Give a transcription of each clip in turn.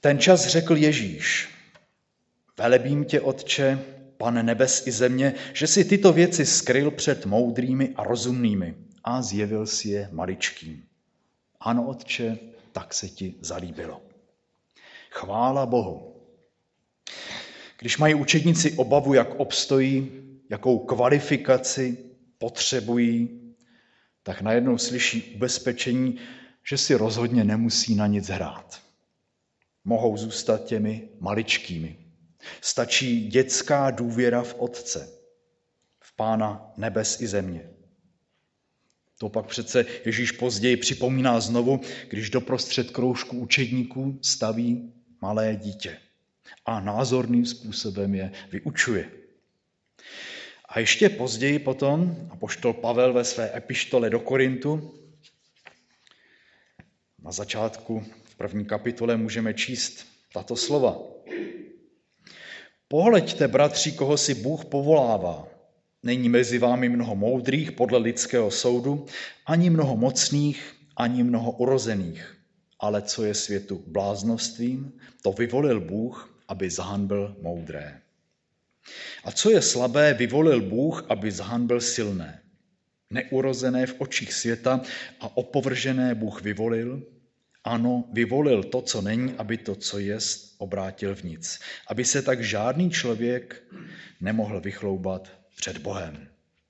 Ten čas řekl Ježíš: Velebím tě, Otče, Pane nebes i země, že si tyto věci skryl před moudrými a rozumnými a zjevil si je maličkým. Ano, Otče, tak se ti zalíbilo. Chvála Bohu. Když mají učedníci obavu, jak obstojí, jakou kvalifikaci potřebují, tak najednou slyší ubezpečení, že si rozhodně nemusí na nic hrát. Mohou zůstat těmi maličkými. Stačí dětská důvěra v Otce, v Pána nebes i země. To pak přece Ježíš později připomíná znovu, když doprostřed kroužku učedníků staví malé dítě a názorným způsobem je vyučuje. A ještě později potom apoštol Pavel ve své epištole do Korintu na začátku v 1. kapitole můžeme číst tato slova. Pohleďte, bratři, koho si Bůh povolává. Není mezi vámi mnoho moudrých podle lidského soudu, ani mnoho mocných, ani mnoho urozených. Ale co je světu bláznovstvím, to vyvolil Bůh, aby zahanbil moudré. A co je slabé, vyvolil Bůh, aby zahanbil silné. Neurozené v očích světa a opovržené Bůh vyvolil. Ano, vyvolil to, co není, aby to, co jest, obrátil v nic. Aby se tak žádný člověk nemohl vychloubat před Bohem.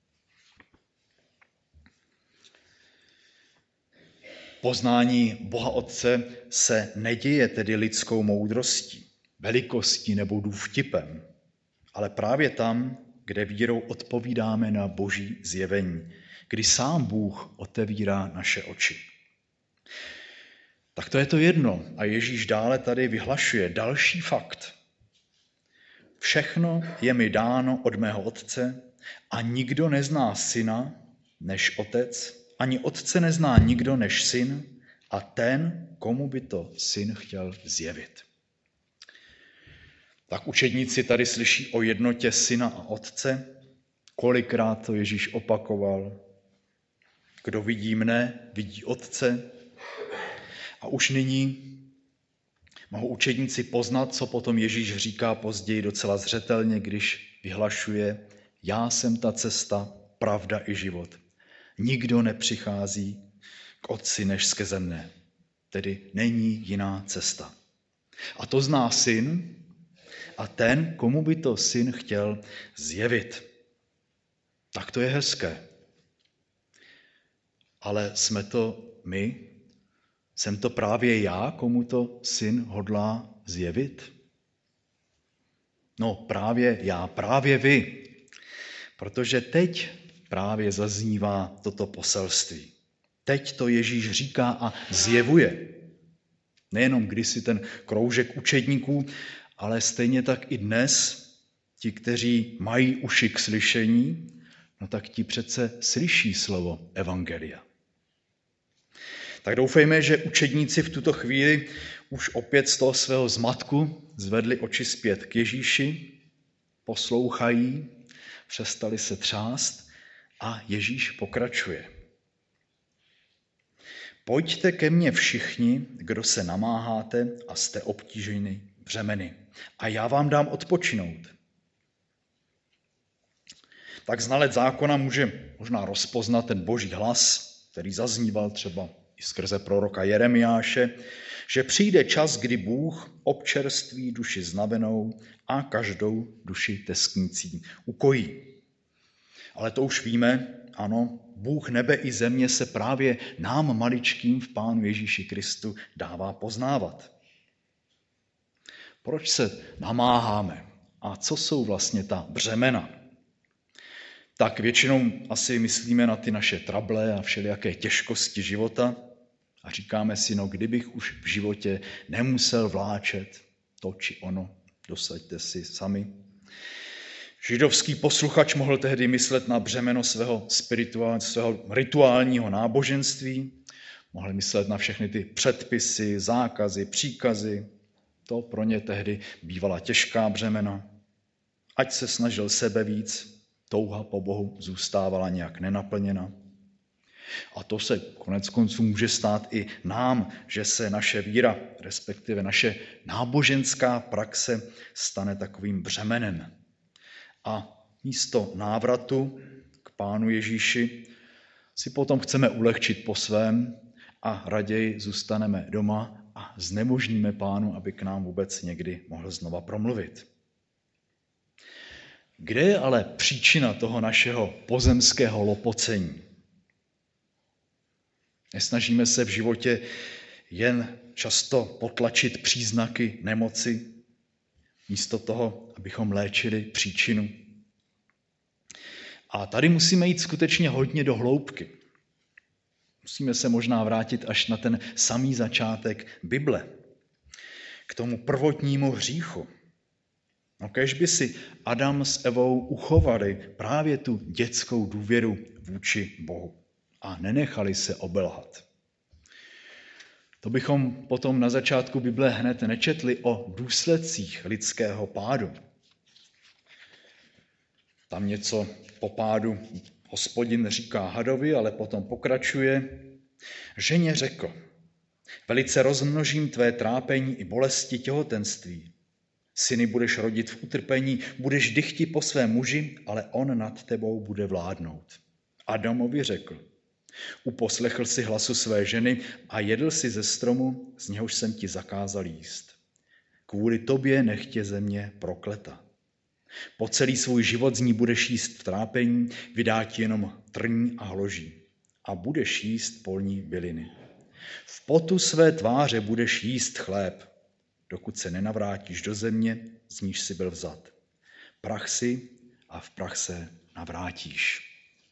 Poznání Boha Otce se neděje tedy lidskou moudrostí, velikostí nebo důvtipem, ale právě tam, kde vírou odpovídáme na Boží zjevení, kdy sám Bůh otevírá naše oči. Tak to je to jedno. A Ježíš dále tady vyhlašuje další fakt. Všechno je mi dáno od mého Otce a nikdo nezná syna než Otec, ani Otce nezná nikdo než syn a ten, komu by to syn chtěl zjevit. Tak učedníci tady slyší o jednotě syna a Otce. Kolikrát to Ježíš opakoval. Kdo vidí mne, vidí Otce. A už nyní mohou učedníci poznat, co potom Ježíš říká později docela zřetelně, když vyhlašuje: Já jsem ta cesta, pravda i život. Nikdo nepřichází k Otci než skrze mne. Tedy není jiná cesta. A to zná syn a ten, komu by to syn chtěl zjevit. Tak to je hezké. Ale jsme to my? Jsem to právě já, komu to syn hodlá zjevit? No právě já, právě vy. Protože teď právě zaznívá toto poselství. Teď to Ježíš říká a zjevuje. Nejenom kdysi ten kroužek učedníků, ale stejně tak i dnes ti, kteří mají uši k slyšení, no tak ti přece slyší slovo evangelia. Tak doufejme, že učedníci v tuto chvíli už opět z toho svého zmatku zvedli oči zpět k Ježíši, poslouchají, přestali se třást a Ježíš pokračuje. Pojďte ke mně všichni, kdo se namáháte a jste obtíženi břemeny, a já vám dám odpočinout. Tak znalec zákona může možná rozpoznat ten boží hlas, který zazníval třeba i skrze proroka Jeremiáše, že přijde čas, kdy Bůh občerství duši znavenou a každou duši tesknící ukojí. Ale to už víme, ano, Bůh nebe i země se právě nám maličkým v Pánu Ježíši Kristu dává poznávat. Proč se namáháme? A co jsou vlastně ta břemena? Tak většinou asi myslíme na ty naše trable a všelijaké těžkosti života a říkáme si, no kdybych už v životě nemusel vláčet to či ono, dosaďte si sami. Židovský posluchač mohl tehdy myslet na břemeno svého rituálního náboženství, mohl myslet na všechny ty předpisy, zákazy, příkazy. To pro ně tehdy bývala těžká břemena. Ať se snažil sebe víc, touha po Bohu zůstávala nějak nenaplněna. A to se konec konců může stát i nám, že se naše víra, respektive naše náboženská praxe stane takovým břemenem. A místo návratu k Pánu Ježíši si potom chceme ulehčit po svém a raději zůstaneme doma a znemožníme Pánu, aby k nám vůbec někdy mohl znova promluvit. Kde je ale příčina toho našeho pozemského lopocení? Nesnažíme se v životě jen často potlačit příznaky nemoci, místo toho, abychom léčili příčinu. A tady musíme jít skutečně hodně do hloubky. Musíme se možná vrátit až na ten samý začátek Bible, k tomu prvotnímu hříchu. No kéž by si Adam s Evou uchovali právě tu dětskou důvěru vůči Bohu a nenechali se obelhat. To bychom potom na začátku Bible hned nečetli o důsledcích lidského pádu. Tam něco po pádu Hospodin říká hadovi, ale potom pokračuje. Ženě řekl, velice rozmnožím tvé trápení i bolesti těhotenství. Syny budeš rodit v utrpení, budeš dychti po svém muži, ale on nad tebou bude vládnout. Adamovi řekl, uposlechl si hlasu své ženy a jedl si ze stromu, z něhož jsem ti zakázal jíst. Kvůli tobě nech tě země prokleta. Po celý svůj život z ní budeš jíst v trápení, vydá ti jenom trní a hloží. A budeš jíst polní byliny. V potu své tváře budeš jíst chléb, dokud se nenavrátíš do země, z níž jsi byl vzat. Prach si a v prach se navrátíš.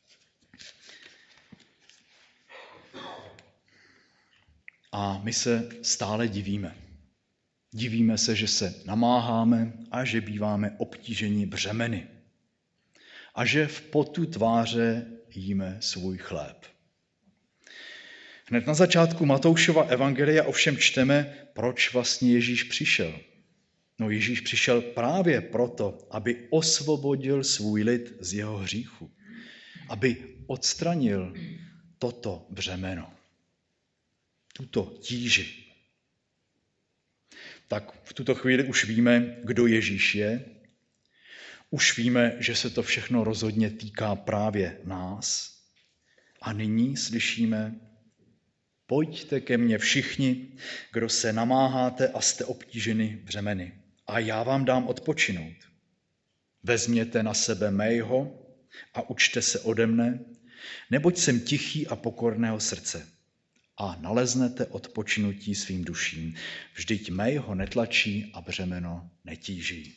A my se stále divíme. Divíme se, že se namáháme a že býváme obtíženi břemeny. A že v potu tváře jíme svůj chléb. Hned na začátku Matoušova evangelia ovšem čteme, proč vlastně Ježíš přišel. No Ježíš přišel právě proto, aby osvobodil svůj lid z jeho hříchu. Aby odstranil toto břemeno. Tuto tíži. Tak v tuto chvíli už víme, kdo Ježíš je. Už víme, že se to všechno rozhodně týká právě nás. A nyní slyšíme, pojďte ke mně všichni, kdo se namáháte a jste obtíženi břemeny. A já vám dám odpočinout. Vezměte na sebe mého a učte se ode mne, neboť jsem tichý a pokorného srdce. A naleznete odpočinutí svým duším. Vždyť mého netlačí a břemeno netíží.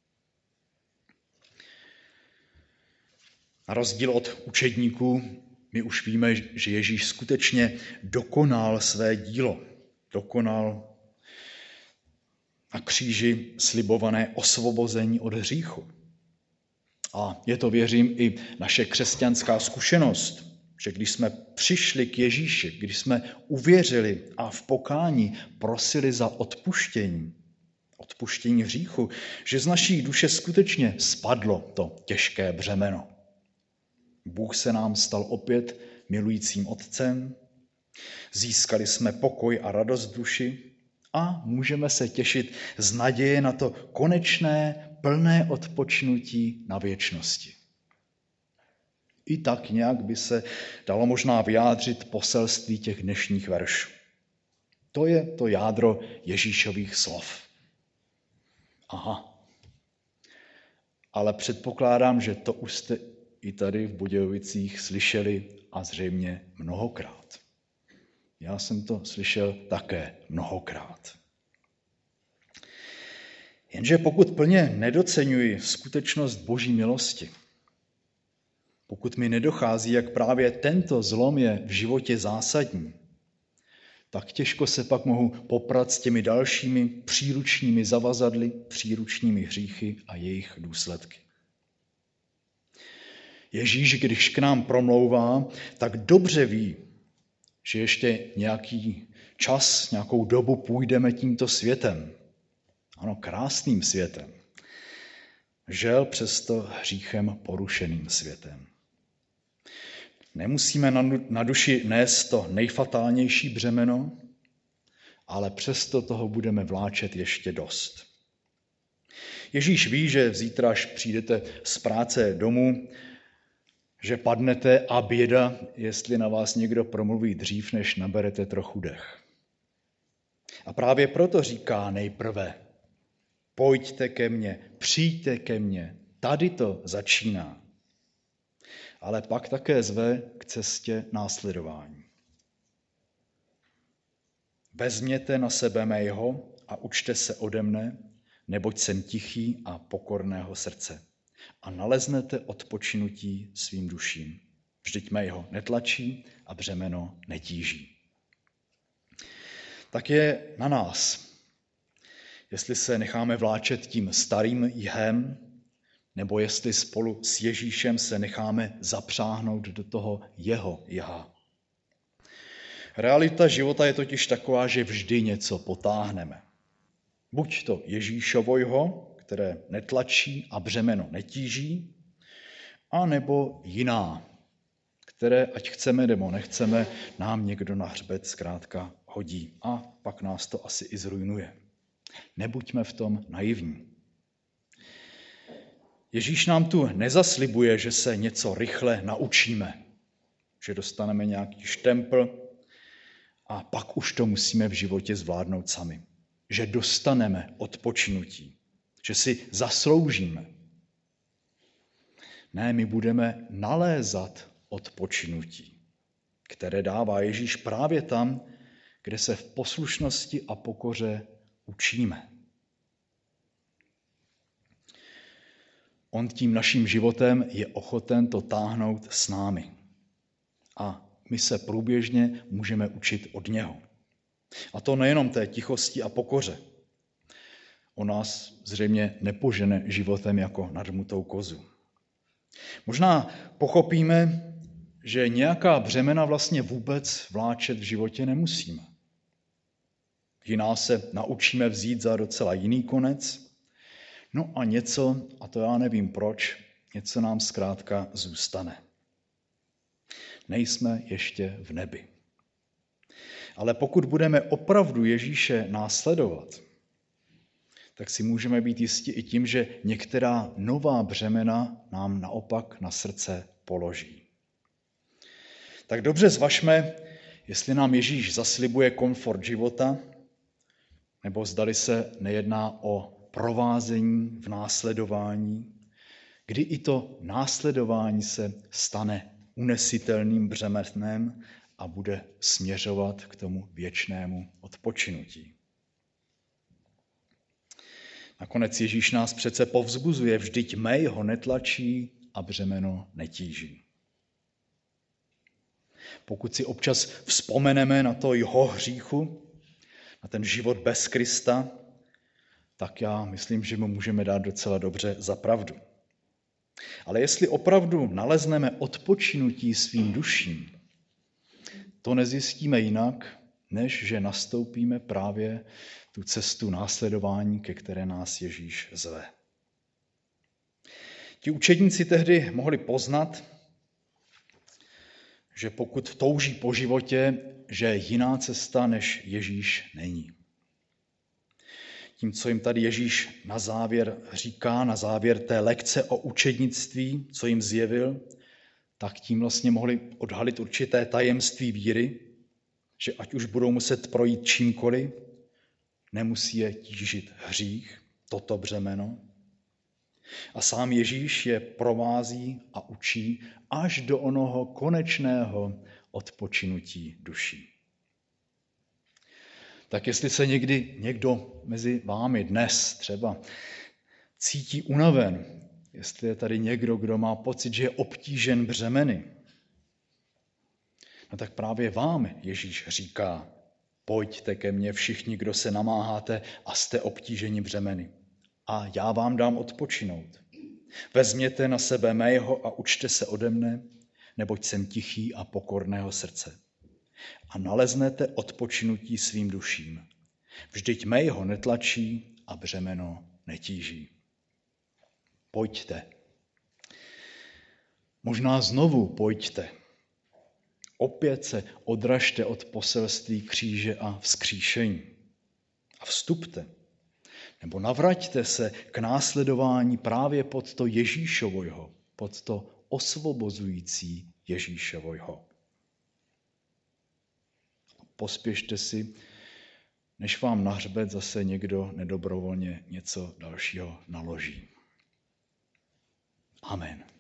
Na rozdíl od učedníků, my už víme, že Ježíš skutečně dokonal své dílo. Dokonal na kříži slibované osvobození od hříchu. A je to, věřím, i naše křesťanská zkušenost, že když jsme přišli k Ježíši, když jsme uvěřili a v pokání prosili za odpuštění hříchu, že z naší duše skutečně spadlo to těžké břemeno. Bůh se nám stal opět milujícím otcem, získali jsme pokoj a radost v duši a můžeme se těšit z naděje na to konečné, plné odpočinutí na věčnosti. I tak nějak by se dalo možná vyjádřit poselství těch dnešních veršů. To je to jádro Ježíšových slov. Aha. Ale předpokládám, že to už jste i tady v Budějovicích slyšeli a zřejmě mnohokrát. Já jsem to slyšel také mnohokrát. Jenže pokud plně nedoceňuji skutečnost Boží milosti, pokud mi nedochází, jak právě tento zlom je v životě zásadní, tak těžko se pak mohu poprat s těmi dalšími příručními zavazadly, příručními hříchy a jejich důsledky. Ježíš, když k nám promlouvá, tak dobře ví, že ještě nějaký čas, nějakou dobu půjdeme tímto světem. Ano, krásným světem. Žel přesto hříchem porušeným světem. Nemusíme na duši nést to nejfatálnější břemeno, ale přesto toho budeme vláčet ještě dost. Ježíš ví, že zítra, až přijdete z práce domů, že padnete a běda, jestli na vás někdo promluví dřív, než naberete trochu dech. A právě proto říká nejprve: pojďte ke mně, přijďte ke mně, tady to začíná. Ale pak také zve k cestě následování. Vezměte na sebe mého a učte se ode mne, neboť jsem tichý a pokorného srdce. A naleznete odpočinutí svým duším. Vždyť mého netlačí a břemeno netíží. Tak je na nás, jestli se necháme vláčet tím starým jihem, nebo jestli spolu s Ježíšem se necháme zapřáhnout do toho jeho jiha. Realita života je totiž taková, že vždy něco potáhneme. Buď to Ježíšovo jiho, které netlačí a břemeno netíží, anebo jiná, které, ať chceme nebo nechceme, nám někdo na hřbet zkrátka hodí a pak nás to asi i zrujnuje. Nebuďme v tom naivní. Ježíš nám tu nezaslibuje, že se něco rychle naučíme, že dostaneme nějaký štempl a pak už to musíme v životě zvládnout sami. Že dostaneme odpočinutí, že si zasloužíme. Ne, my budeme nalézat odpočinutí, které dává Ježíš právě tam, kde se v poslušnosti a pokoře učíme. On tím naším životem je ochoten to táhnout s námi. A my se průběžně můžeme učit od něho. A to nejenom té tichosti a pokoře. On nás zřejmě nepožene životem jako nadmutou kozu. Možná pochopíme, že nějaká břemena vlastně vůbec vláčet v životě nemusíme. Jiná se naučíme vzít za docela jiný konec, no a něco, a to já nevím proč, něco nám zkrátka zůstane. Nejsme ještě v nebi. Ale pokud budeme opravdu Ježíše následovat, tak si můžeme být jisti i tím, že některá nová břemena nám naopak na srdce položí. Tak dobře zvažme, jestli nám Ježíš zaslibuje komfort života, nebo zdali se nejedná o provázení v následování, kdy i to následování se stane unesitelným břemenem a bude směřovat k tomu věčnému odpočinutí. Nakonec Ježíš nás přece povzbuzuje, vždyť mého netlačí a břemeno netíží. Pokud si občas vzpomeneme na to jeho hříchu, na ten život bez Krista, tak já myslím, že mu můžeme dát docela dobře za pravdu. Ale jestli opravdu nalezneme odpočinutí svým duším, to nezjistíme jinak, než že nastoupíme právě tu cestu následování, ke které nás Ježíš zve. Ti učedníci tehdy mohli poznat, že pokud touží po životě, že jiná cesta než Ježíš není. Tím, co jim tady Ježíš na závěr říká, na závěr té lekce o učednictví, co jim zjevil, tak tím vlastně mohli odhalit určité tajemství víry, že ať už budou muset projít čímkoliv, nemusí je tížit hřích, toto břemeno. A sám Ježíš je provází a učí až do onoho konečného odpočinutí duší. Tak jestli se někdy někdo mezi vámi dnes třeba cítí unaven, jestli je tady někdo, kdo má pocit, že je obtížen břemeny, no tak právě vám Ježíš říká, pojďte ke mně všichni, kdo se namáháte a jste obtíženi břemeny. A já vám dám odpočinout. Vezměte na sebe mého a učte se ode mne, neboť jsem tichý a pokorného srdce. A naleznete odpočinutí svým duším. Vždyť mého netlačí a břemeno netíží. Pojďte. Možná znovu pojďte. Opět se odražte od poselství kříže a vzkříšení. A vstupte, nebo navraťte se k následování právě pod to Ježíšovojho, pod to osvobozující Ježíšovojho. Pospěšte si, než vám na hřbet zase někdo nedobrovolně něco dalšího naloží. Amen.